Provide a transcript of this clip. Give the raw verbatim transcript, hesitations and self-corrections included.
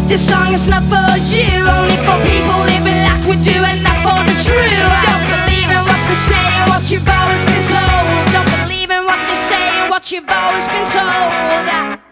This song is not for you, only for people living like we do and not for the true. Don't believe in what they say and what you've always been told. Don't believe in what they say and what you've always been told.